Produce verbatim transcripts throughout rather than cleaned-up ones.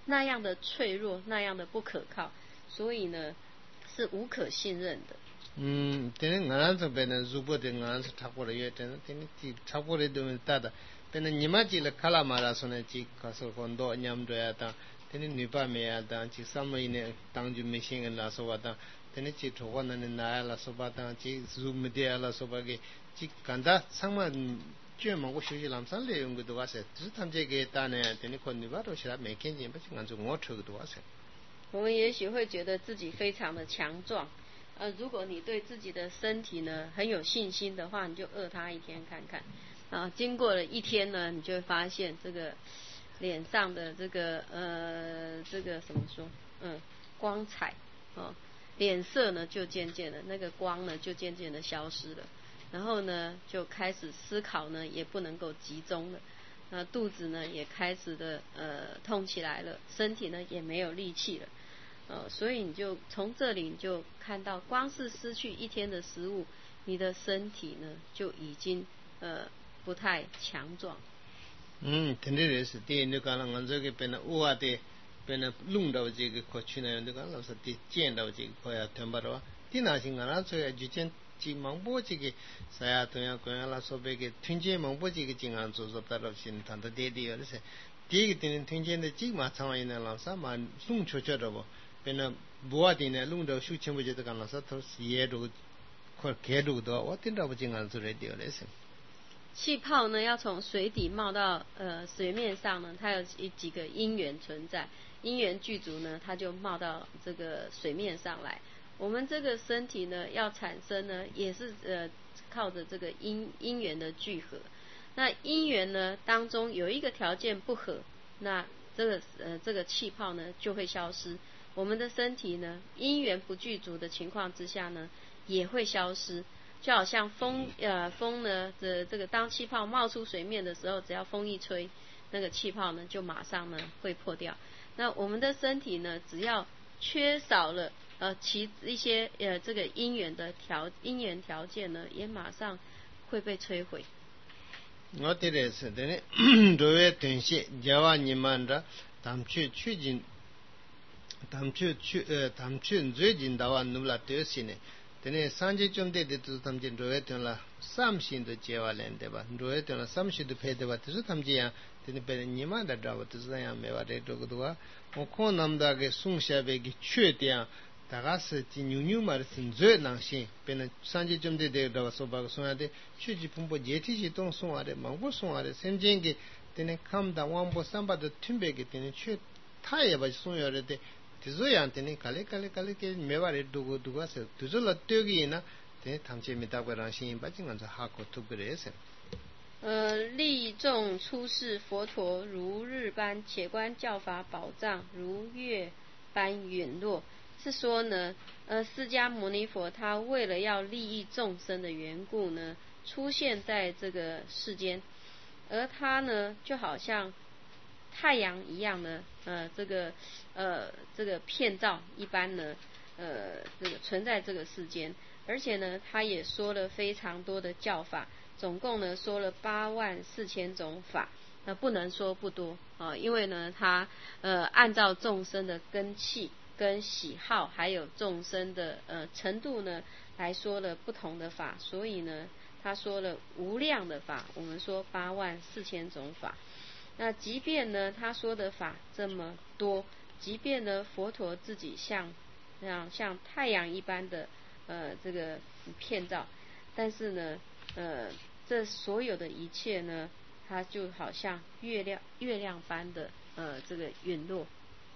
那样的脆弱，那样的不可靠，所以呢是无可信任的。 嗯，等俺这边呢，如果的俺是差不多也真，等你差不多都大的，等你妈记了卡拉马拉说呢，记卡索很多娘着呀当，等你女爸妹呀当，记什么呢？当就没心人啦说话当，等你记错话呢，拿啦说话当，记如没得啦说话给，记干哒什么？专门我学习làm sao利用个多少些，只他们这个单呢，等你看你把都是他没看见，不是按照我抽个多少些。 我们也许会觉得自己非常的强壮，呃，如果你对自己的身体呢很有信心的话，你就饿它一天看看，啊，经过了一天呢，你就会发现这个脸上的这个呃这个怎么说，嗯，光彩，哦，脸色呢就渐渐的那个光呢就渐渐的消失了。然后呢，就开始思考呢，也不能够集中了。那肚子呢，也开始的呃痛起来了，身体呢也没有力气了。呃，所以你就从这里你就看到，光是失去一天的食物，你的身体呢就已经呃不太强壮。 嗯，真的也是，对，你讲了，俺这个变得乌啊的，变得弄到这个过去呢，你讲老是的见到这个快要听不到，的那些俺那这个就见。即芒波这个saya同样关啦说别个听见芒波这个经常做做到了心谈的爹爹了噻，第一个听听见的这嘛常人呢老啥嘛弄出去的不，变得不啊的呢弄到手牵不觉得干了啥都是也都快开路的，我听到不经常做来掉了噻。 气泡呢要从水底冒到呃水面上呢，它有几几个因缘存在，因缘具足呢，它就冒到这个水面上来。我们这个身体呢要产生呢，也是呃靠着这个因因缘的聚合。那因缘呢当中有一个条件不合，那这个呃这个气泡呢就会消失。我们的身体呢因缘不具足的情况之下呢也会消失。就好像风呃风呢这这个当气泡冒出水面的时候，只要风一吹，那个气泡呢就马上呢会破掉。那我们的身体呢只要缺少了呃其一些呃这个因缘的条因缘条件呢，也马上会被摧毁。 我的嘞是的呢，作为东西，叫我你们的，他们去去进，他们去去呃，他们去最近到我努了多些呢。等呢，三节中的的都他们就作为等了三星的接完来对吧？作为等了三星的配对吧？就是他们这样，等呢别你们的知道吧？就是这样没话的这个的话，我看他们那个送下边个缺点。大概是今牛牛嘛是最难行，别人三节中的的那个说把个送下的，去去碰不接体系东送下的，忙不送下的，甚至个等呢看到王波三把的听别个等呢去，他也把送下来的。这样等你，咖喱咖喱咖喱给没话的，多个多个是，就是了对个呢，等他们这没大过让心，把这个是哈口吐个来噻。 呃，利众出世佛陀如日般，且观教法宝藏如月般陨落。是说呢，呃，释迦牟尼佛他为了要利益众生的缘故呢，出现在这个世间，而他呢，就好像太阳一样呢，呃，这个呃这个片照一般呢，呃，这个存在这个世间，而且呢，他也说了非常多的教法，总共呢说了八万四千种法。那不能说不多啊，因为呢，他呃按照众生的根器跟喜好，还有众生的呃程度呢，来说了不同的法，所以呢，他说了无量的法，我们说八万四千种法。那即便呢，他说的法这么多，即便呢，佛陀自己像那样像太阳一般的呃这个片照，但是呢，呃，这所有的一切呢，它就好像月亮月亮般的呃这个陨落。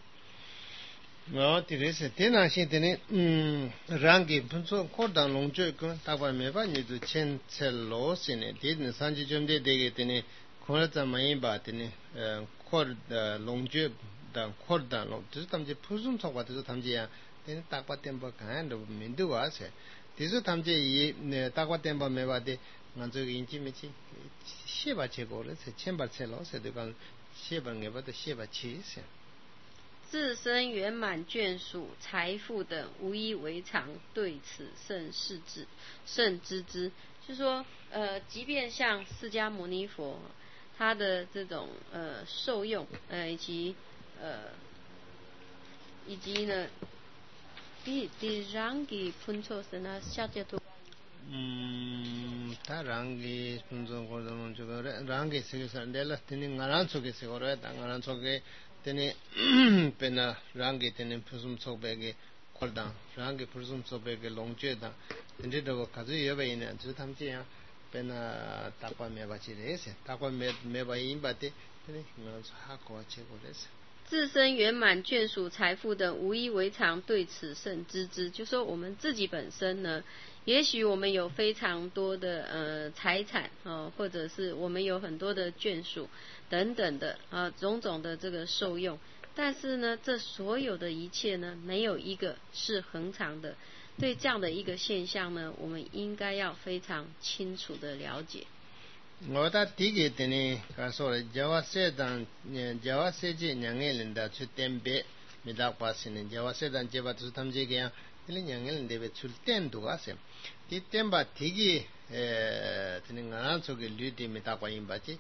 我这里是电脑线的呢，嗯，让给碰错扩大龙舟跟大把没法你就牵扯罗线呢，这呢三级中的这个的呢，可能怎么样吧的呢？呃，扩的龙舟的扩大龙，就是他们这普通说话就是他们这样，但大把电报看都没得话噻，就是他们这一那大把电报没话的。俺这个引进没去，写把结果了，才千把才老才都讲写把我把它写把起噻。 自身圆满眷属财富等无一为常，对此甚是之甚知之。就是说，呃，即便像释迦牟尼佛，他的这种呃受用，呃以及呃以及呢，第第rangi puncho sana shaje to。 嗯，他rangi puncho ko zaman juga rangi segi sandela tini ngaran soge segoro ta ngaran soge tini pena rangi tini pusum sobege koldan rangi pusum sobege longje da tini do kazu yobe ina ju tamji ya pena takwa me ba chi rese takwa me me ba yin ba te tini ngaran so ha ko che ko rese。 自身圆满眷属财富等无一为常，对此甚知之。就说我们自己本身呢，也许我们有非常多的呃财产哦，或者是我们有很多的眷属等等的啊种种的这个受用，但是呢，这所有的一切呢，没有一个是恒常的。对这样的一个现象呢，我们应该要非常清楚的了解。 我da dige tene ka so jawa se dan jawa se je nyangel nda chu tembe mi da pasine jawa se dan je ba tu tamje ge ya ile nyangel nde be chul ten du ase ti temba dige eh tene ngana so ge lu de mi da kwa yin ba ji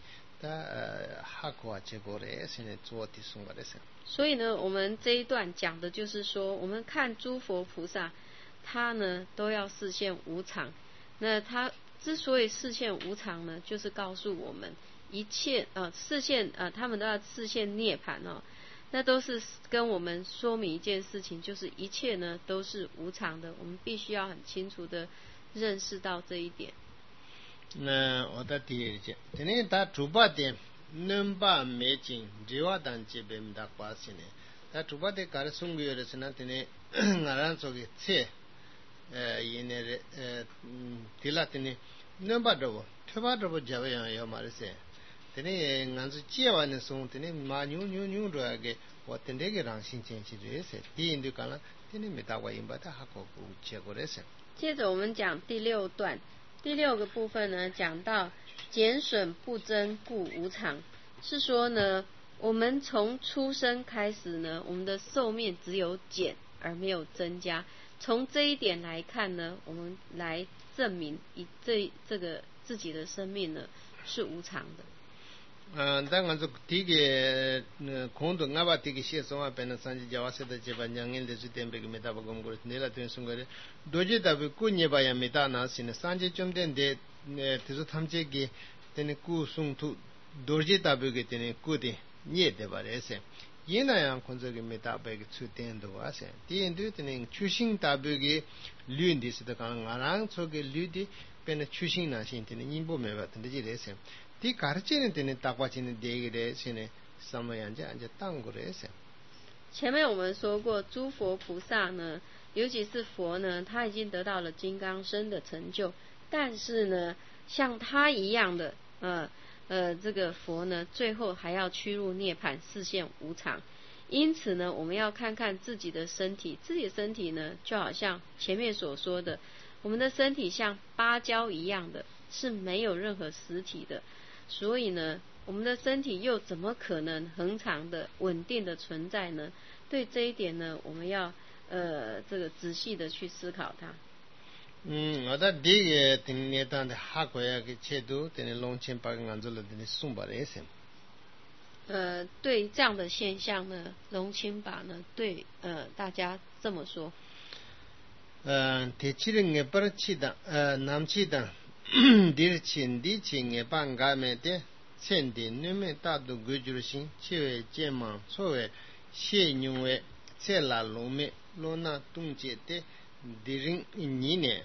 da ha ko che go re sine zuo ti sung ba de se。 所以呢，我们这一段讲的就是说，我们看诸佛菩萨，他呢都要示现无常，那他之所以示现无常呢，就是告诉我们一切呃示现呃他们都要示现涅槃哦，那都是跟我们说明一件事情，就是一切呢都是无常的，我们必须要很清楚的认识到这一点。 那我的第一节，今天他主八点能把美景只话当这边的关系呢，他主八点搞的送给的是那天呢，俺让说的切。呃，因为呃，嗯，提拉的呢，能把这个，推把这个家伙样要嘛的噻，的呢，俺是接完的时候，的呢，马牛牛牛这个，我等这个让心情去这些，第一就讲了，的呢没打过银把它还搞过结果的噻。 接着我们讲第六段，第六个部分呢，讲到减损不增故无常，是说呢，我们从出生开始呢，我们的寿命只有减而没有增加。从这一点来看呢，我们来证明以这这个自己的生命呢是无常的。 嗯，当然这第一个空洞，我把第一个写上啊，变成三级加瓦写的这把两年的时间，别个没打不过过，你那段时间，多久打不过你把也没打那是呢，三级中点的，呃，就是他们这个，等于顾送图，多久打不过等于顾的，你也得把这些。ये ना यहाँ कौन सा कि मैं ताबे के छुट्टी हैं तो वासे तीन दो तीन चुशिंग ताबे के लून दिस तो कांग आराम सो के लूदी पेन चुशिंग ना सिंते ने इंबो में बात ने जी रेसे ती कारचे ने तेने ताकवाची ने देगे रेसे ने समय अंजे अंजे तांगो रेसे。 前面我们说过，诸佛菩萨呢，尤其是佛呢，他已经得到了金刚身的成就，但是呢，像他一样的，呃。呃，这个佛呢，最后还要趋入涅槃，示现无常。因此呢，我们要看看自己的身体，自己的身体呢，就好像前面所说的，我们的身体像芭蕉一样的，是没有任何实体的。所以呢，我们的身体又怎么可能恒常的、稳定的存在呢？对这一点呢，我们要呃这个仔细的去思考它。 嗯，我的第一个听你当的哈国呀个切度，等于龙千八个安住了，等于送把人生。 呃，对这样的现象呢，龙清法呢，对呃大家这么说。 呃，第七个也不是七的，呃，南七的，第七第七个半个没的，前的你们大都规矩性，七位肩膀，错位，谢牛位，切拉龙面，龙那东街的，敌人一年。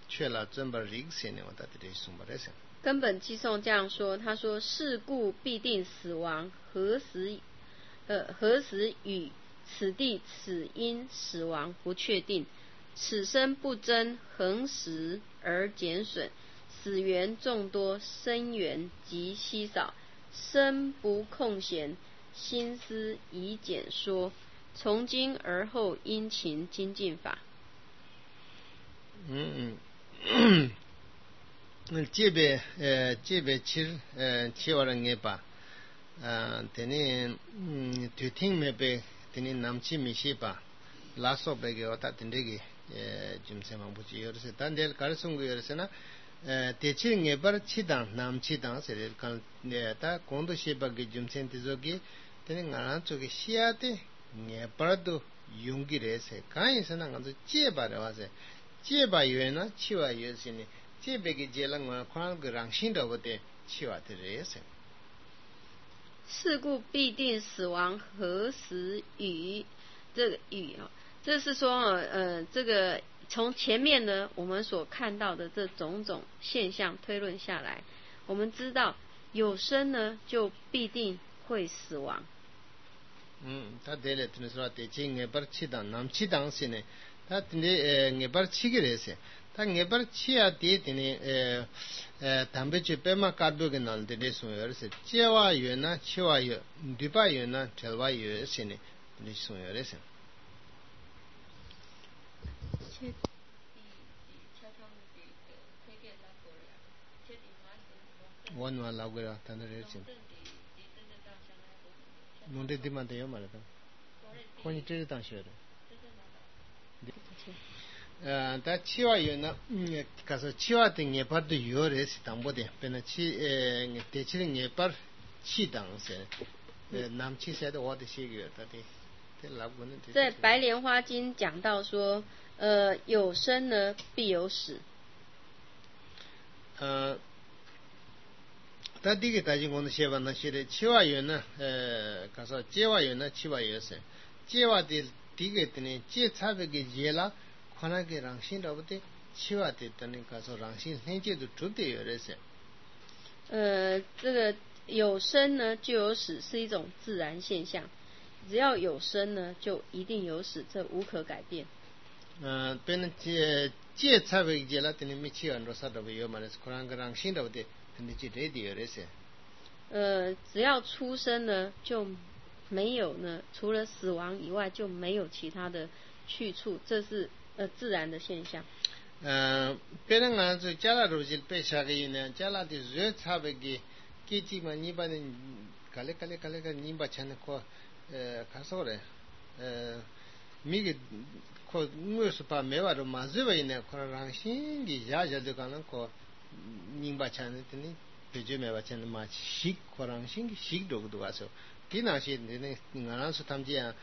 根本寄颂这样说，他说：“是故必定死亡，何时呃何时与此地此因死亡不确定，此生不增，恒时而减损，死缘众多，生缘极稀少，身不空闲，心思以简说，从今而后殷勤精进法。” 嗯嗯。这边呃这边其实呃七万人也吧，呃等于嗯对听没被等于南起没些吧，拉索被给我打等这个呃就什么不知有的是，但是搞送过有的是呢，呃对起也不是七档南七档是的，看呃他光都些吧给就sem这个，等于俺这个西亚的也不都 용기래세 가인서는 가서 제바를 와서 제바 유에나 치와 유에서니 제백이 제랑과 관그랑 신도부터 치와들래세 事故必定死亡，何时与这个与啊，这是说呃这个从前面呢我们所看到的这种种现象推论下来，我们知道有生呢就必定会死亡。 嗯，他得了，听说的，这我把气当南气当是呢，他听的呃我把气个来是，他我把气啊的的呢呃呃，他们去白马卡多个那的的说有是，接话有呢，气话有，对吧有呢，这话有是呢，的说有的是。我那老个了，他那是。弄的地方都有嘛了都，关于这是当学的。呃，但七娃有呢，嗯，可是七娃的眼巴都有的是当不的，变成七呃，得起的眼巴七当是，呃，南七赛的我的些个，他的，这老个呢。 在《白莲花经》讲到说，呃，有生呢必有死。 呃。他第一个大家讲的写法呢，写的七娃有呢，呃，可是接娃有呢，七娃有是，接娃的第一个的呢，接差别个接了，可能个让心了不得，七娃的的呢，可是让心连接都主的有的是。 呃，这个有生呢就有死是一种自然现象，只要有生呢就一定有死，这无可改变。 呃，变成接接差别接了，的呢没七万多少都没有嘛，可能个让心了不得。 呃，只要出生呢，就没有呢，除了死亡以外，就没有其他的去处，这是呃自然的现象。 呃，别人讲说，加拉罗是被杀个呢，加拉的热差别个，基基嘛，你把你，卡嘞卡嘞卡嘞个，你把钱过，呃，卡说嘞，呃，米个，过我是把没话都马上为呢，可能让心的家家就讲那个。ning ba chan ne peje me ba chan ma shik korang sing shik dog do aso tina shi ne ngana su tam ji ya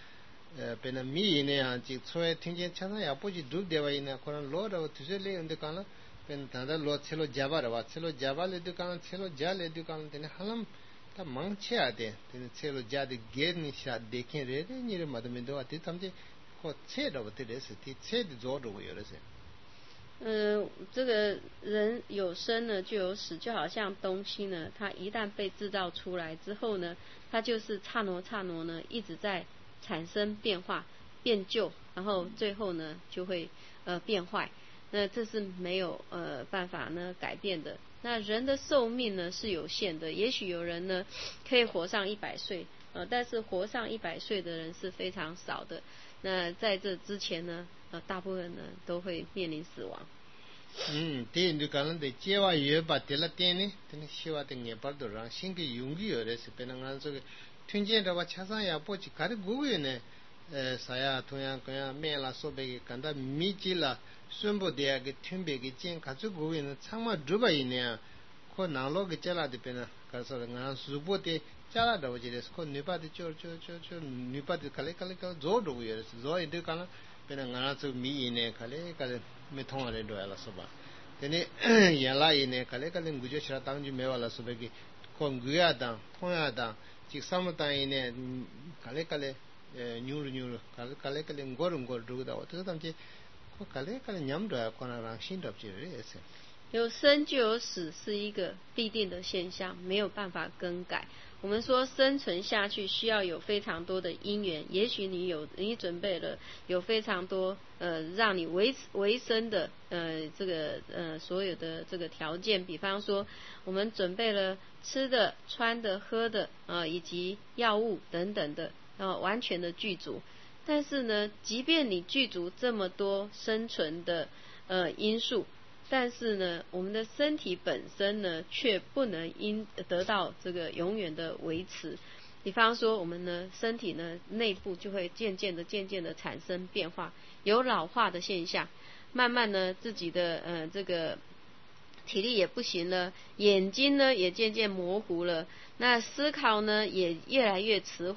pe na mi ne ya ji choe ting je chan ya po ji dug de wa ina korang lo da tu se le unde kana pen ta da lo chelo jaba ra wa chelo jaba le du kana chelo ja le du kana ne halam ta mang che a de ne chelo ja de ge ni sha de ken re re ni re ma de me do ati tam ji ko che da wa te de se ti che de zo do yo re se。 嗯，这个人有生呢就有死，就好像东西呢，它一旦被制造出来之后呢，它就是刹那刹那呢一直在产生变化、变旧，然后最后呢就会呃变坏。那这是没有呃办法呢改变的。那人的寿命呢是有限的，也许有人呢可以活上一百岁，呃，但是活上一百岁的人是非常少的。那在这之前呢，呃，大部分呢都会面临死亡。 嗯，对，你讲的接话也把得了点呢，等你希望等也把多让心给容易有的是，别人讲这个听见的话，车上也不去，搞得古个呢，呃，啥呀，同样同样面啦，说白个，讲到密集啦，宣布的个听别个讲，搞出古个呢，长嘛几百年，可南路个家啦的边呢，搞说的俺苏北的家啦的我觉得是，可女把的就就就就女把的，可来可来可做这个有的是，做一点讲了，别人俺这米呢，可来可来。没通话的多了是吧？但你原来呢，可能可能我就说当就没完了，是不是？光我呀当，通呀当，这什么当呢？可能可能呃牛肉牛肉，可能可能可能锅肉锅肉的，我这他们这，可能可能伢们多，可能让心着急了也是。 有生就有死是一个必定的现象，没有办法更改。我们说生存下去需要有非常多的因缘，也许你有你准备了有非常多呃让你维维生的呃这个呃所有的这个条件，比方说我们准备了吃的、穿的、喝的呃以及药物等等的呃完全的具足。但是呢，即便你具足这么多生存的呃因素，但是呢，我们的身体本身呢，却不能因得到这个永远的维持。比方说，我们呢，身体呢内部就会渐渐的、渐渐的产生变化，有老化的现象。慢慢呢，自己的呃这个体力也不行了，眼睛呢也渐渐模糊了，那思考呢也越来越迟缓，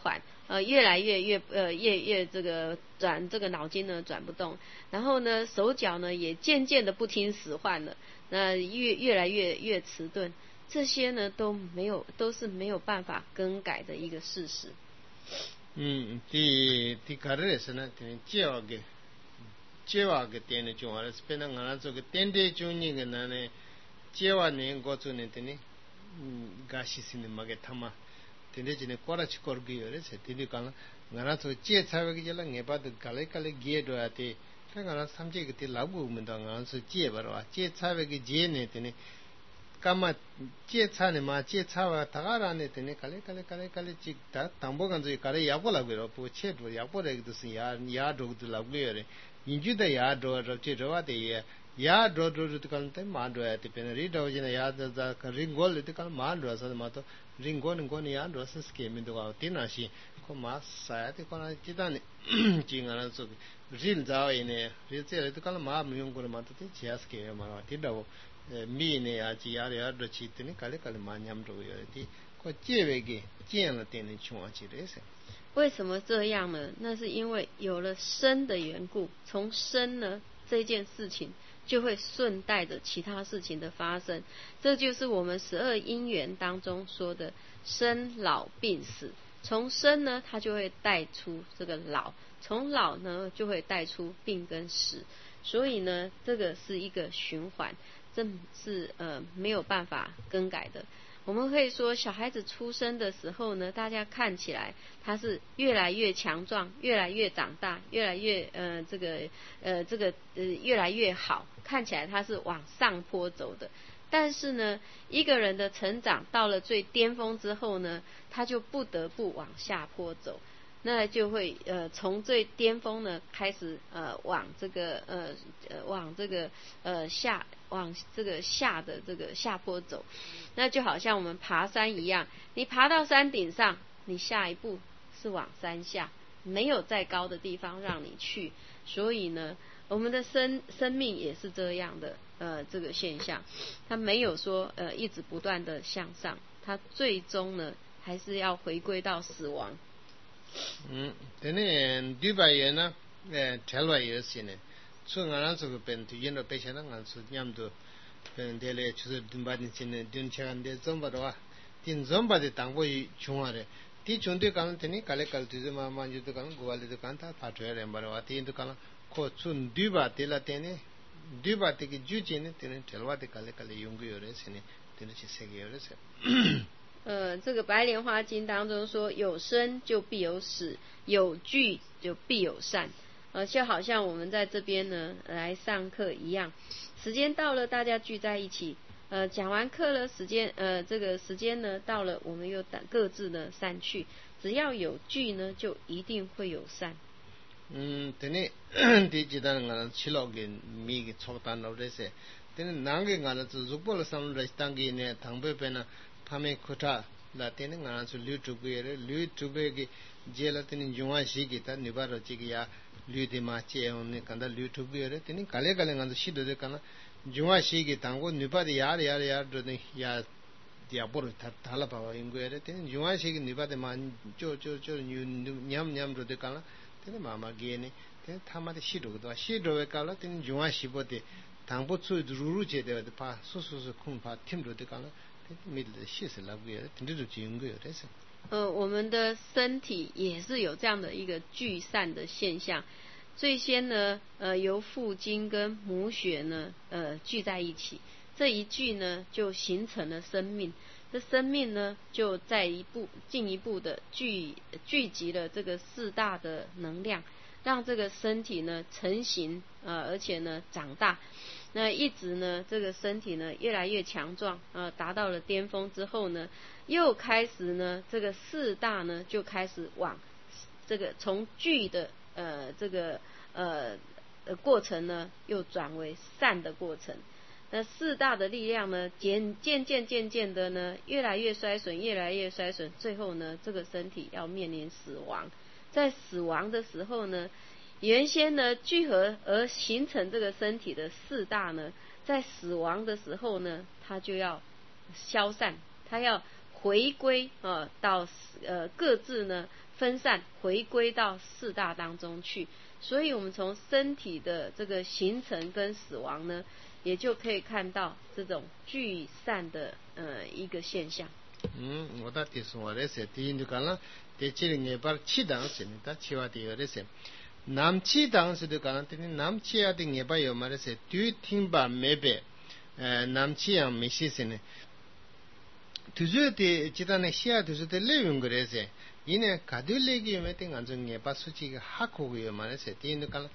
呃越来越越呃越越这个转这个脑筋呢转不动，然后呢手脚呢也渐渐的不听使唤了，那越越来越越迟钝，这些呢都没有都是没有办法更改的一个事实。 嗯，第第卡的是呢，第接话个接话个点的中啊，是变成俺那做个点的中那个那呢，接话呢我做呢的呢，嗯，嘎西西呢嘛个他妈。tende jine kora chi kor gi yore se tende kala ngara so che chawe gi jala ngeba de kale kale ge do ate ka ngara samje gi te lagu menda ngara so che barwa che chawe gi je ne tene kama che cha ne ma che chawa tagara ne tene kale kale kale kale chi ta tambo gan zo kale yapo lagu ro po che do yapo re gi sin ya ya do du lagu yore inju da ya do ro che do ate ye ya do do do kan te ma do ate pen ri do jine ya da da ka ringol te kan ma do sa ma to ringon gon ya do sa scheme do ga tina shi ko ma sa te ko na chi da ne chi ngara so ril za ne ri che le te kan ma mi yong ko ma to te chi as ke ma ti da mi ne ya chi ya ya do chi te ne kale kale ma nyam do yo ti ko che we ge jian le ten ne chung a chi de se。 为什么这样呢？那是因为有了生的缘故，从生呢这件事情就会顺带着其他事情的发生，这就是我们十二因缘当中说的生老病死。从生呢，它就会带出这个老；从老呢，就会带出病跟死。所以呢，这个是一个循环，这是呃没有办法更改的。我们可以说，小孩子出生的时候呢，大家看起来他是越来越强壮，越来越长大，越来越呃这个呃这个呃越来越好，看起来他是往上坡走的。但是呢，一个人的成长到了最巅峰之后呢，他就不得不往下坡走。那就会呃从最巅峰呢开始呃往这个呃呃往这个呃下往这个下的这个下坡走，那就好像我们爬山一样，你爬到山顶上，你下一步是往山下，没有再高的地方让你去。所以呢，我们的生生命也是这样的呃这个现象，它没有说呃一直不断的向上，它最终呢还是要回归到死亡。 嗯，等对吧？也呢，呃，条外也是呢。所以俺那时候本地人都白相那俺说伢们都，本地嘞就是顶把的现在顶起来的怎么的话，顶怎么的当过穷啊的，第穷的讲等你搞来搞去的嘛嘛就都讲国外的都讲他发出来的嘛的话，第都讲可从对吧的了等呢，对吧的个就近呢，等呢条外的搞来搞来用个有的是呢，等呢去谁个有的是。 呃，这个白莲花经当中说，有生就必有死，有聚就必有散。呃，就好像我们在这边呢来上课一样，时间到了，大家聚在一起，呃，讲完课了，时间呃这个时间呢到了，我们又各自呢散去。只要有聚呢，就一定会有散。 嗯，等你第几单我七老个米个操单了这些，等你哪个我那是如果了上来当个呢，当北边呢。हमें खुटा लाते ने गाना सु लू टुबे रे लू टुबे के जेला तेने जुआ शी की ता निबार रची की या लू दे माचे उन्हें कंदा लू टुबे रे तेने काले काले गाना शी दे काना जुआ शी की तांगो निबार यार यार यार दे या या बोर था थाला पावा इंगो रे तेने जुआ शी की निबार दे मान जो जो जो न्याम न्याम दे काना तेने मामा गे ने तेने थामा दे शी दो दो शी दो वे काला तेने जुआ शी बोते तांगो छु रुरु चे दे पा सु सु सु खून पा थिम दो दे काला 呃，我们的身体也是有这样的一个聚散的现象。最先呢，呃，由父精跟母血呢，呃，聚在一起，这一聚呢，就形成了生命。这生命呢，就在一步进一步的聚聚集了这个四大的能量，让这个身体呢成型，呃，而且呢长大。那一直呢，这个身体呢越来越强壮，呃，达到了巅峰之后呢，又开始呢，这个四大呢就开始往这个从聚的呃这个呃过程呢，又转为散的过程。那四大的力量呢，渐渐渐渐渐的呢，越来越衰损，越来越衰损，最后呢，这个身体要面临死亡。在死亡的时候呢，原先呢聚合而形成这个身体的四大呢，在死亡的时候呢，它就要消散，它要回归啊、呃、到呃各自呢分分散回归到四大当中去。所以我们从身体的这个形成跟死亡呢，也就可以看到这种聚散的呃一个现象。 嗯，我的意思我的是，第一就讲了，第七零年把七档是呢，他七话第二的是，南七档是就讲了，第二南七啊的年把有嘛的是，对听吧没别，呃，南七样没些是呢，就是的，其他呢西啊就是的利用个的是。이네 가둘레기 요메테 간저 녜바 수치가 하코고요 말에서 뒤는 갈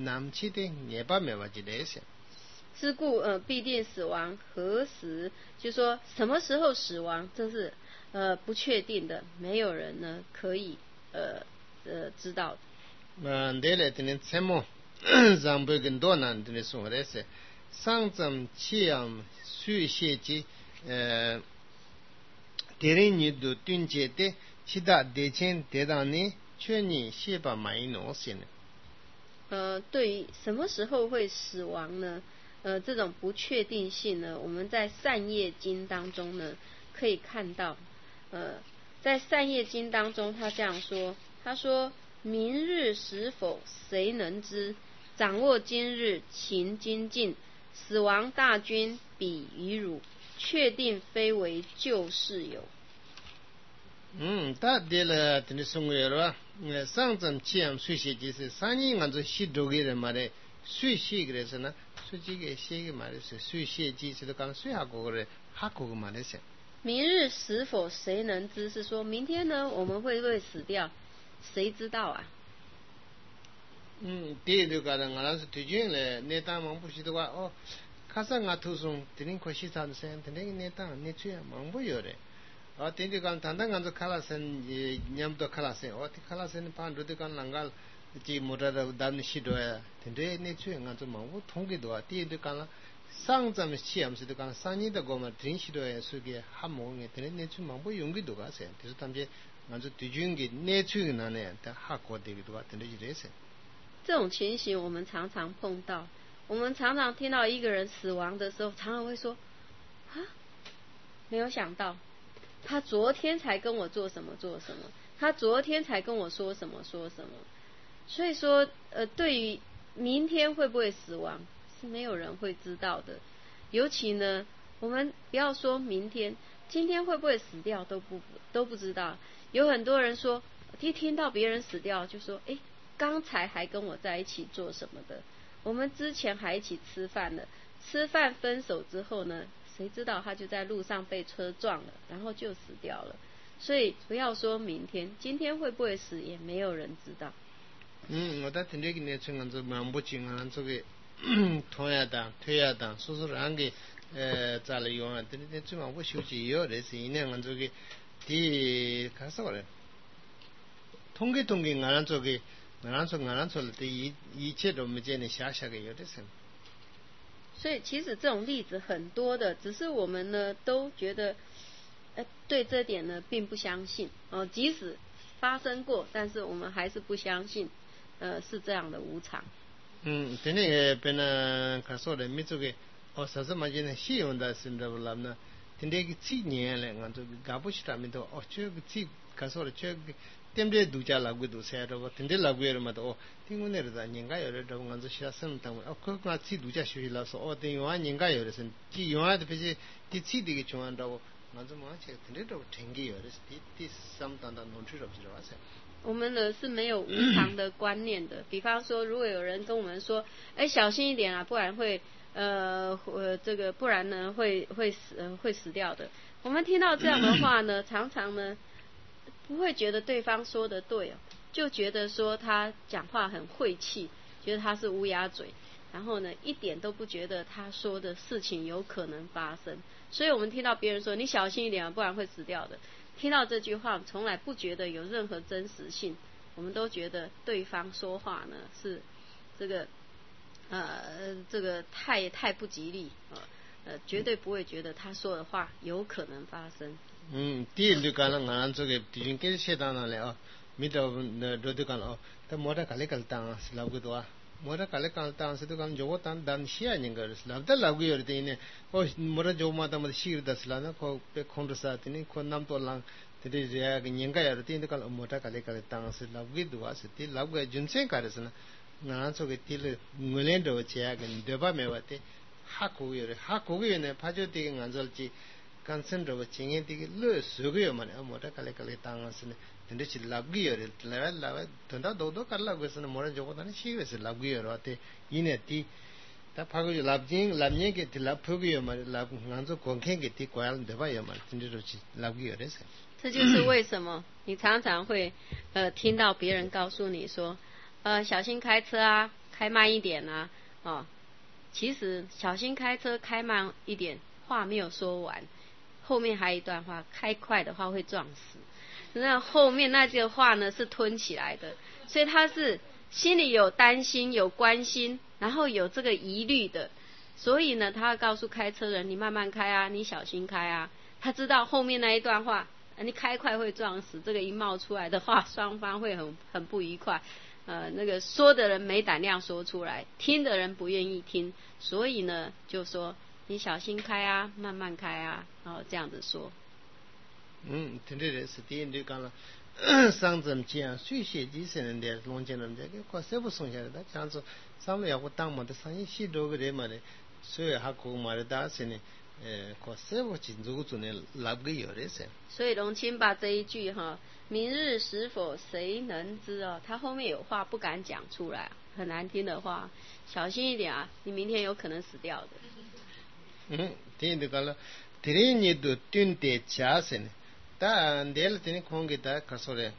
남치데 녜바 메바지데세 是故呃必定死亡，何时就说什么时候死亡，这是呃不确定的，没有人呢可以呃呃知道的。 呃，对了，今天什么让不跟多难的说的是，上阵气阳水血机呃，敌人你都顿结的。其他대前대단히劝你写把买农先呢？ 呃，对于什么时候会死亡呢？呃，这种不确定性呢，我们在善业经当中呢可以看到。呃，在善业经当中，他这样说：他说，明日是否谁能知？掌握今日勤精进，死亡大军比于汝，确定非为旧事有。 嗯，他对了，等于送过了，呃，上阵气阳水血机是三年按照西周的人嘛的水血个是呢，水这个写个嘛的是水血机是都讲水下过个下过个嘛的是。 明日是否谁能知？是说明天呢我们会不会死掉？谁知道啊？ 嗯，对的，个人俺是推荐了，那当忙不是的话哦，卡上俺图送，等你快些查的噻，等你那当你去忙不有的。哦，天天讲，单单讲做卡拉森，也念不到卡拉森。哦，这卡拉森pan如的讲啷个，这摩托的单西多呀，天天那去讲做忙，我通给多，第一的讲了，上咱们西俺是的讲，三年的个嘛，真西多呀，所以还忙个，天天那去忙不用给多个噻，就是他们这俺做对军给那去那呢，他还过得个多，天天就这噻。 这种情形我们常常碰到，我们常常听到一个人死亡的时候，常常会说，啊，没有想到。他昨天才跟我做什么做什么，他昨天才跟我说什么说什么，所以说呃，对于明天会不会死亡是没有人会知道的。尤其呢，我们不要说明天，今天会不会死掉都不都不知道。有很多人说，一听到别人死掉就说，哎，刚才还跟我在一起做什么的，我们之前还一起吃饭了，吃饭分手之后呢？谁知道他就在路上被车撞了，然后就死掉了。所以不要说明天，今天会不会死也没有人知道。 嗯，我在听这个呢，从俺这蛮不经啊，这个同样的、退样的，所以说俺个呃咋了用啊？这这最忙我休息有的是，因为俺这个第开始了，统计统计俺这个俺说俺说了，这一一切都没见你下下个有的是。 所以其实这种例子很多的，只是我们呢都觉得，呃，对这点呢并不相信哦。即使发生过，但是我们还是不相信，呃，是这样的无常。 嗯，今天本来看说的没这个，哦，啥子嘛，今天西用的是那不啦呢？今天个几年了，俺这个搞不起他们都哦，这个几看说的这个。tem de duja lagu du se ro tende lagu yer ma to tingu ne da nyinga yer do ngan zo sha sem tam o ko ka chi duja shi la so o de yo nyinga yer sen ji yo de pe ti chi de ge chuan do ngan zo ma che tende do tengi yer ti ti sam dan dan non chi ro ji wa se 我们呢是没有无常的观念的。比方说，如果有人跟我们说，哎，小心一点啊，不然会呃呃这个不然呢会会死、呃、会死掉的。我们听到这样的话呢，常常呢。不会觉得对方说的对哦，就觉得说他讲话很晦气，觉得他是乌鸦嘴，然后呢一点都不觉得他说的事情有可能发生。所以我们听到别人说你小心一点啊，不然会死掉的，听到这句话从来不觉得有任何真实性，我们都觉得对方说话呢是这个呃这个太太不吉利啊。呃，绝对不会觉得他说的话有可能发生。 嗯，第一就讲了，俺这个毕竟给写到那里啊，没到那这就讲了哦，他莫得搞来搞当是老个多啊，莫得搞来搞当是都讲就我当当写人个是老的老个有的呢，哦，莫得就嘛他们写的是啦，那可被控制啥的呢，可那么多人 tiri ya nyinga ya tin kal mota kale kale tang se labgi duwa se ti labga junse karesna ngana so ke til ngulen do che ga deba me wate ha ko yore ha ko yene phajo ti nganjal chi kansen do chingen ti le sugo yo mane mota kale kale tang se tinde chi labgi yore la la tanda do do kala go se mora jogo tan shi we se labgi yore wate ine ti 다 파고 랍징 랍녜게 딜랍 포기요 말 랍 간조 공캔게 디 과알 데바요 말 진짜로 랍기요 그래서 这就是为什么你常常会呃听到别人告诉你说呃小心开车啊，开慢一点啊，哦，其实小心开车开慢一点话没有说完，后面还有一段话，开快的话会撞死。那后面那句话呢是吞起来的，所以他是心里有担心有关心，然后有这个疑虑的，所以呢他会告诉开车人你慢慢开啊，你小心开啊。他知道后面那一段话你开快会撞死，这个一冒出来的话双方会很很不愉快，呃，那个说的人没胆量说出来，听的人不愿意听，所以呢就说你小心开啊，慢慢开啊，然后这样子说。 嗯，听这是第一就讲了上怎这样水血机生人的龙江人的个过谁不送下来的这样子上面要我当么的上一些多个人嘛的所以还够嘛的大是呢呃过谁不进入做呢拉个有的是所以龙清把这一句哈明日是否谁能知哦，他后面有话不敢讲出来，很难听的话，小心一点啊，你明天有可能死掉的。 嗯，听这个了，第你都蹲得家是呢。다 내일 때는 공기다 가서래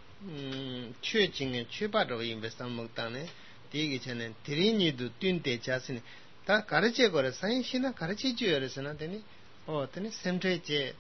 음 최징에 최바로 인베스트 먹다네 되게 전에 드리니도 뛴대 자신이 다 가르쳐 거래 사인시나 가르쳐 줘야 되나 되니 어 되니 샘트제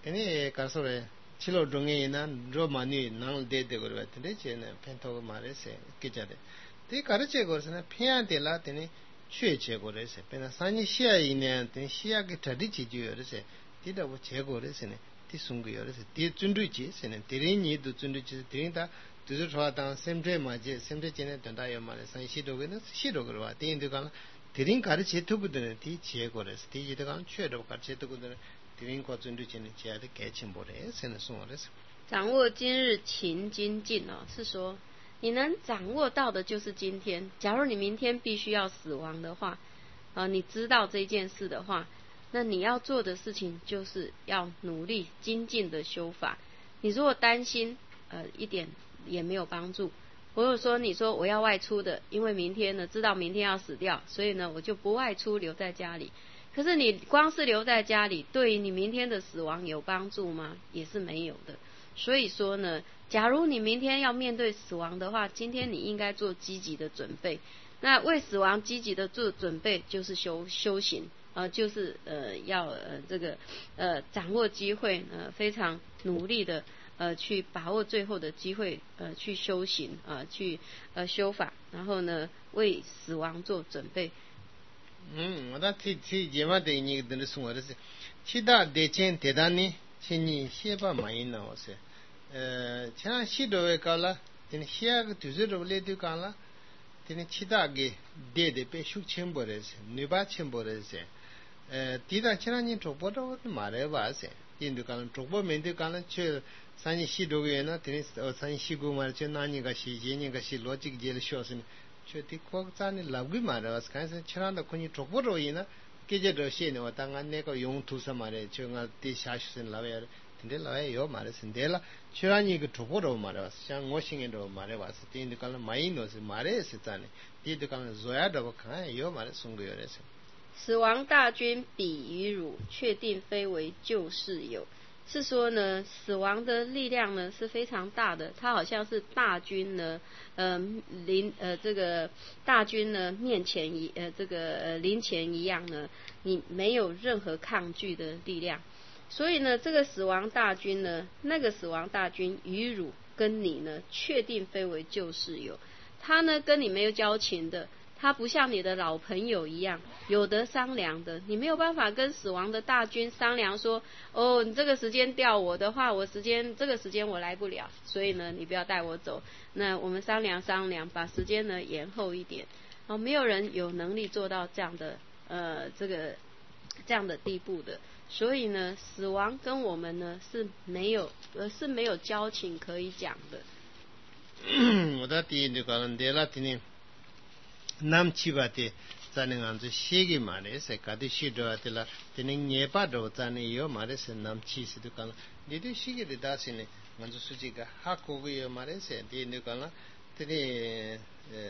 되니 가서래 칠로 중에나 로마니 나올데데 거래 같은데 제네 펜토고 말해서 기자데 되게 가르쳐 거래서나 피한테라 되니 최제 거래서 배나 산이 시야이네 되니 시야게 다리지 줘야 돼서 디다고 제거래서네 티 숨고요래서 티 준두지 세는 데리니도 준두지 데린다 두저 좋아당 샘제 마제 샘제 제네 된다요 말에 산시도게는 시도거로 와 데인도가 데린 가르치 두부드는 티 제거래서 티 이도가 최도 가르치 두부드는 데린 과 준두지는 제야의 개침보래 세는 송어래서 掌握今日勤精进哦，是说你能掌握到的就是今天。假如你明天必须要死亡的话，呃，你知道这件事的话。那你要做的事情就是要努力精进的修法。你如果担心，呃，一点也没有帮助。如果说你说我要外出的，因为明天呢知道明天要死掉，所以呢我就不外出，留在家里。可是你光是留在家里，对于你明天的死亡有帮助吗？也是没有的。所以说呢，假如你明天要面对死亡的话，今天你应该做积极的准备。那为死亡积极的做准备，就是修修行。呃，就是呃要呃这个呃掌握机会，呃非常努力的呃去把握最后的机会，呃去修行，呃去呃修法，然后呢为死亡做准备。 嗯，我那提提节目的你跟着说的是，其他的钱대단히请你写吧많이 나왔어요。呃，像许多位讲了，你写个就是罗列的讲了，你其他个对的被数千不认识，你把千不认识。에 디다 지난이 쪽보도 말해 봐세 인도 간 쪽보 멘데 간은 저 산이 시도에나 드니스 산이 시고 말저 나니가 시제니가 시 로직 제일 쇼스니 저디 꼭자니 라기 말해 봐서 간서 지난다 코니 쪽보로이나 계제도 시네 왔다가 내가 용투사 말해 저가 디 샤슈슨 라베 근데 라에 요 말해 신데라 지난이 그 쪽보로 말해 봐서 상 워싱에도 말해 봐서 인도 간 마이노스 말해 했잖아 디도 간 조야도 간 요 말해 송고요래서 死亡大军比于汝，确定非为救世有。是说呢，死亡的力量呢是非常大的，它好像是大军呢，呃，临呃这个大军呢面前一呃这个呃临前一样呢，你没有任何抗拒的力量。所以呢，这个死亡大军呢，那个死亡大军与汝跟你呢，确定非为救世有。他呢跟你没有交情的。他不像你的老朋友一样有得商量的，你没有办法跟死亡的大军商量说，哦，你这个时间调我的话，我时间这个时间我来不了，所以呢你不要带我走，那我们商量商量，把时间呢延后一点。哦，没有人有能力做到这样的呃这个这样的地步的。所以呢，死亡跟我们呢是没有呃是没有交情可以讲的。 我的第一个人的了，今年南七八的。자는 안저 시기 말에서 가디 시도하들라 되는 예바도 자는 요 말에서 남치스도 간 니도 시기를 다시네 먼저 수지가 하고고요 말에서 되는거나 되네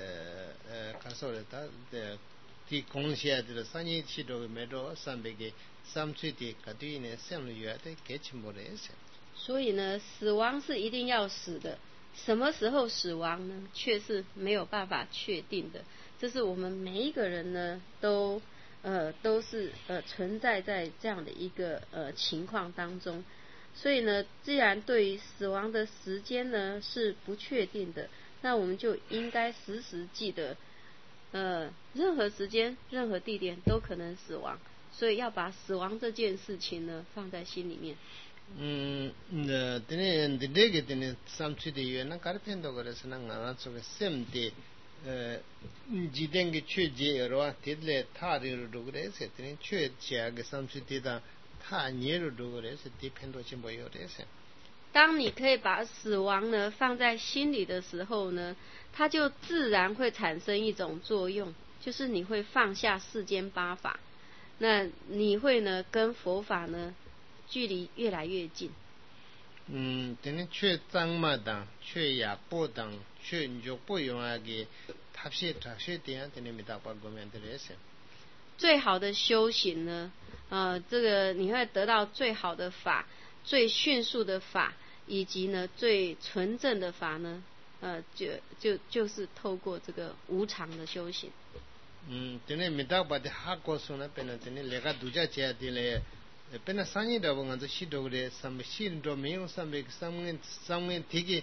에 가서다 디 공시아들 산이 시도 매도 삼백에 삼취디 가디네 셈류야데 개침보레서 所以呢，死亡是一定要死的，什么时候死亡呢？却是没有办法确定的。这是我们每一个人呢，都呃都是呃存在在这样的一个呃情况当中。所以呢，既然对于死亡的时间呢是不确定的，那我们就应该时时记得，呃，任何时间、任何地点都可能死亡，所以要把死亡这件事情呢放在心里面。 嗯，那等于这个等于三岁的原来改变到个是那俺那个 sem 的。呃，지된 게 최제로 되들 타리로 그래서 되는 최제하게 삼십대다 타니로 그래서 디펜도 좀 보여 그래서 当你可以把死亡呢放在心里的时候呢，它就自然会产生一种作用，就是你会放下世间八法，那你会呢跟佛法呢距离越来越近。 嗯，等缺张马当、缺亚波当、缺肉不用啊个，他些他些点，等你没到八个面的那些。 最好的修行呢，呃，这个你会得到最好的法、最迅速的法，以及呢最纯正的法呢，呃，就就就是透过这个无常的修行。 嗯，等你没到八的哈过说呢，本来等你那个度假节的嘞。pena sanyi da wanga zo shido de sam shin do meyo sambe samgen samgen tigi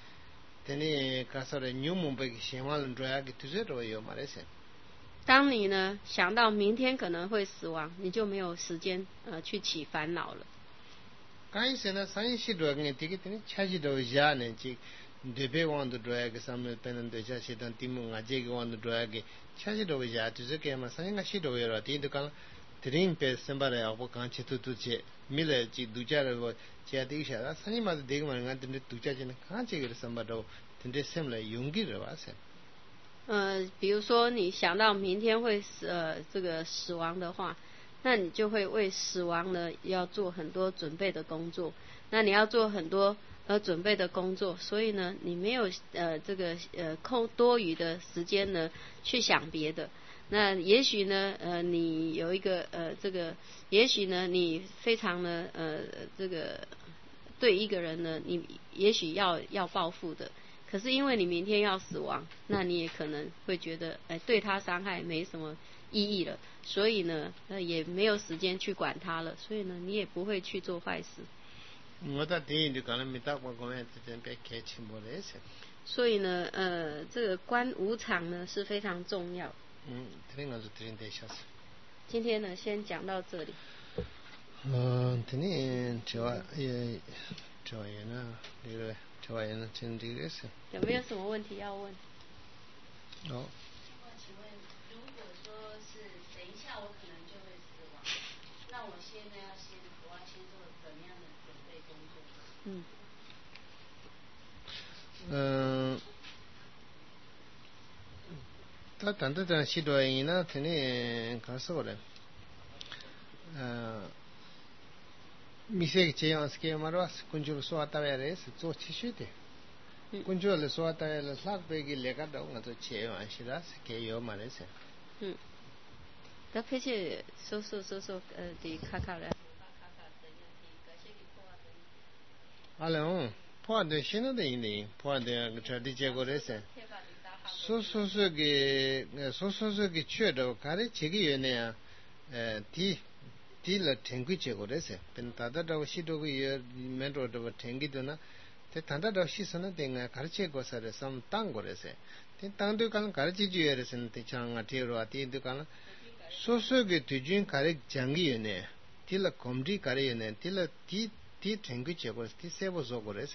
tene kasare nyumu be shemal ndoya ge tuzero yo marese 当你呢想到明天可能会死亡，你就没有时间呃去起烦恼了。 kai se na sanyi shido ge tigi tene chaji do ja ne ji debe wando doya ge samme pena de ja shidan timu ngaje ge wando doya ge chaji do ja tuze ke ma sanyi ga shido yo ra ti de kan 드림 배 선발에 하고 간치 두두제 밀에 지 두자로 제아디샤 산이마도 되게 많은 건 근데 두자지는 간치를 선발도 근데 셈래 용기를 와서 呃比如说你想到明天会死呃这个死亡的话，那你就会为死亡呢要做很多准备的工作，那你要做很多呃准备的工作，所以呢你没有呃这个呃空多余的时间呢去想别的。那也许呢，呃，你有一个呃，这个，也许呢，你非常呢，呃，这个对一个人呢，你也许要要报复的，可是因为你明天要死亡，那你也可能会觉得，哎、呃，对他伤害没什么意义了，所以呢，呃，也没有时间去管他了，所以呢，你也不会去做坏事。 我的第一就可能没到过公园之前被开清不来些。 所以呢，呃，这个观无常呢是非常重要。 嗯，这个是真的小事。 今天呢，先讲到这里。 嗯，今天就也就也呢，这个就也呢，真这个是。 有没有什么问题要问？ 哦。 请问，如果说是等一下我可能就会死亡，那我现在要先我要先做怎么样的准备工作？嗯。 嗯。他当时在西多因呢，天天干啥嘞？呃，米色这样是给马罗斯，工作说他为了是做汽水的，工作了说他为了拉贝给那个的，我做汽油是啦，是给油嘛的是。嗯。 那而且说说说说呃的卡卡嘞。 啊喽，破的现在的因呢，破的这里结果的是。소소소게 소소소게 최도 가리 제기연이야 디 디라 탱귀제 거래서 벤다다도 시도고 예 메로도 탱기도나 테 단다도 시선은 땡아 가르치 거서를 섬 땅 거래서 테 땅도 간 가르치 주여서는 테 장아 테로 아티도 간 소소게 뒤진 가리 장기연에 딜라 콤디 가리연에 딜라 디디 탱귀제 거래서 디 세보소 거래서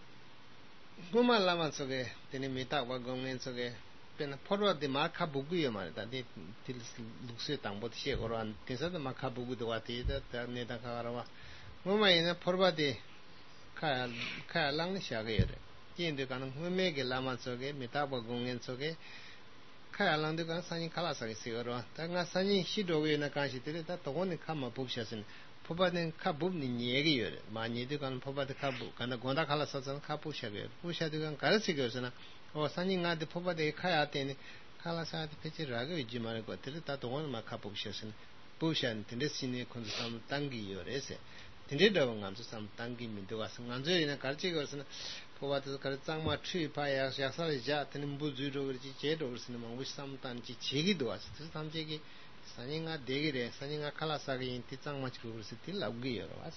Guma lama soge tene mita wa gongen soge pena porwa de ma kha bugu yo mare ta de til lukse tangbo che goran tinsa de ma kha bugu de wati da ta ne da ka rawa guma ina porwa de kha kha lang ni sha ge yore yin de kan me ge lama soge mita wa gongen soge kha lang de kan sani khala sa ge se goran ta nga sani shi do ge na kan shi de ta to ne kha ma bu sha sin 포바는 카부니 니에기요 많이도 간 포바드 카부 간다 gonda 칼라 사선 카푸샤게 푸샤드간 가르치게서나 어 산인가데 포바데 카야 때니 칼라사데 페치라게 위지마는 것들 다 동원 막 카푸샤선 부샤는 텐데시네 콘삼 당기요레세 텐데도 감수 삼 당기민도 와서 간저이나 가르치게서나 포바드 가르짱마 취파야 야사리자 테는 부주로 그렇지 제도 그러시는 뭐 삼단지 제기도 와서 삼제기 산인가 대기래 산인가 칼라사게 인티 짱마치 그러시 틸라우기요 와서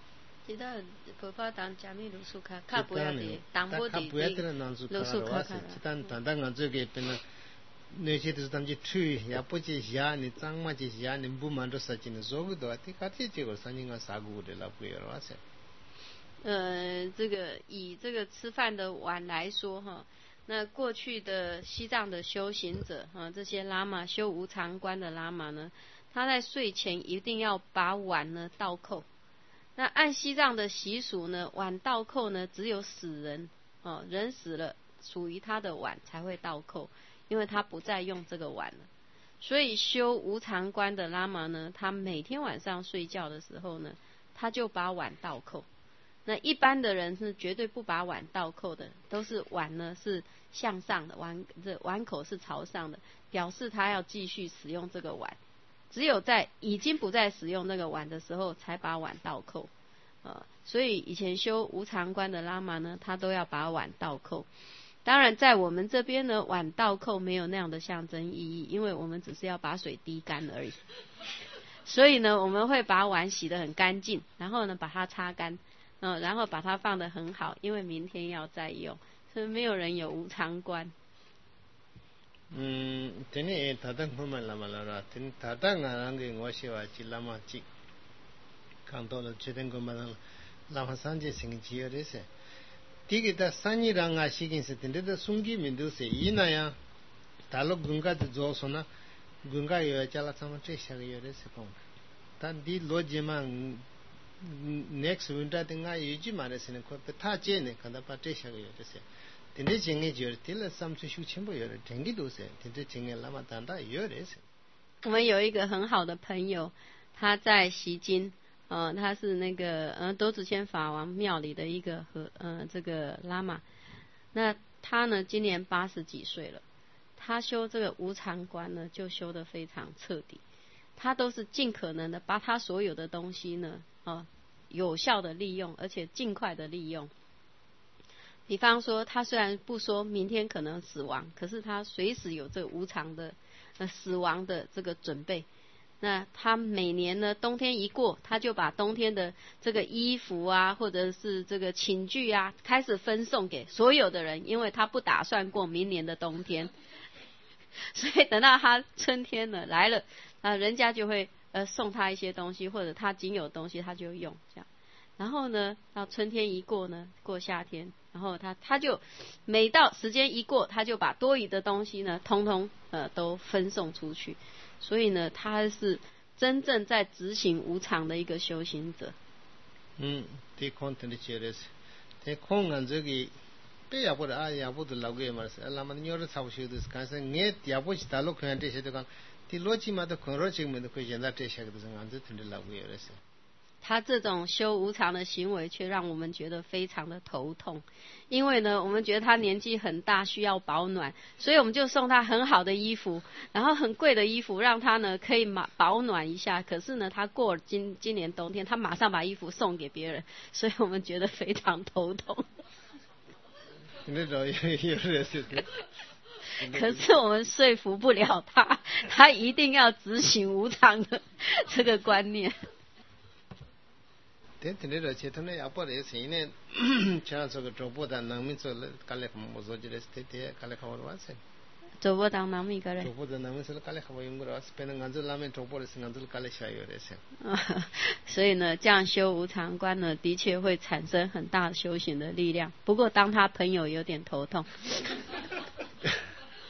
지다 보파당 자미 루수카 카부야데 당보데 루수카 지단 단단한 저게 있는 내시도 담지 추 야포지 야니 짱마지 야니 부만도 사진은 저거도 아티 같이 찍어 산인가 사고를 라고요 와서 呃这个以这个吃饭的碗来说哈，那过去的西藏的修行者啊，这些喇嘛修无常观的喇嘛呢，他在睡前一定要把碗呢倒扣。那按西藏的习俗呢，碗倒扣呢只有死人哦，人死了属于他的碗才会倒扣，因为他不再用这个碗了。所以修无常观的喇嘛呢，他每天晚上睡觉的时候呢，他就把碗倒扣。那一般的人是绝对不把碗倒扣的，都是碗呢是向上的，碗这碗口是朝上的，表示他要继续使用这个碗。只有在已经不再使用那个碗的时候，才把碗倒扣。呃，所以以前修无常观的喇嘛呢，他都要把碗倒扣。当然，在我们这边呢，碗倒扣没有那样的象征意义，因为我们只是要把水滴干而已。所以呢，我们会把碗洗得很干净，然后呢把它擦干。嗯，然后把它放得很好，因为明天要再用，所以没有人有无常观。 嗯，这里他当我们那么了，听他当俺那个我喜欢去那么去，看到了确定我们那么三节星期二的是，第一个三日让俺西根是听的松基民都是伊那样，大陆公家的做什么，公家有叫了什么这些个有的是讲，但第逻辑嘛。next winter tinga yuji mare sine ko ta je ne kada pa te sha yo se tinde jinge jor til sam chu shu chimbo yo tengi do se tinde jinge lama tanda yo re se 我们有一个很好的朋友，他在西京，呃，他是那个呃多子谦法王庙里的一个和呃这个喇嘛。那他呢今年八十几岁了，他修这个无常观呢就修得非常彻底。他都是尽可能的把他所有的东西呢，哦，有效的利用，而且尽快的利用。比方说，他虽然不说明天可能死亡，可是他随时有这个无常的呃死亡的这个准备。那他每年呢，冬天一过，他就把冬天的这个衣服啊，或者是这个寝具啊，开始分送给所有的人，因为他不打算过明年的冬天。所以等到他春天呢来了。啊，人家就会呃送他一些东西，或者他仅有东西他就用这样。然后呢，到春天一过呢，过夏天，然后他他就每到时间一过，他就把多余的东西呢，通通呃都分送出去。所以呢，他是真正在执行无常的一个修行者。 嗯，这空的确是，这空啊这个。这也不是啊，也不是老个嘛是，那么你要是操修的是，但是你也不是大陆看这些的讲，第逻辑嘛都看逻辑嘛都可以现在这些个都是俺这听的老个有的是。 他这种修无常的行为，却让我们觉得非常的头痛，因为呢，我们觉得他年纪很大，需要保暖，所以我们就送他很好的衣服，然后很贵的衣服，让他呢可以马保暖一下。可是呢，他过今今年冬天，他马上把衣服送给别人，所以我们觉得非常头痛。 那种有有的是。 可是我们说服不了他，他一定要执行无常的这个观念。 对，那种其他的也不的是呢，像这个中部的农民做了，干了什么做起来，对对，干了好多事。 走不当南米个嘞。 走不得南米是了，卡嘞好用过了，是变成俺这拉面走不的是俺这卡嘞下游的是。 所以呢，这样修无常观呢，的确会产生很大修行的力量。不过，当他朋友有点头痛。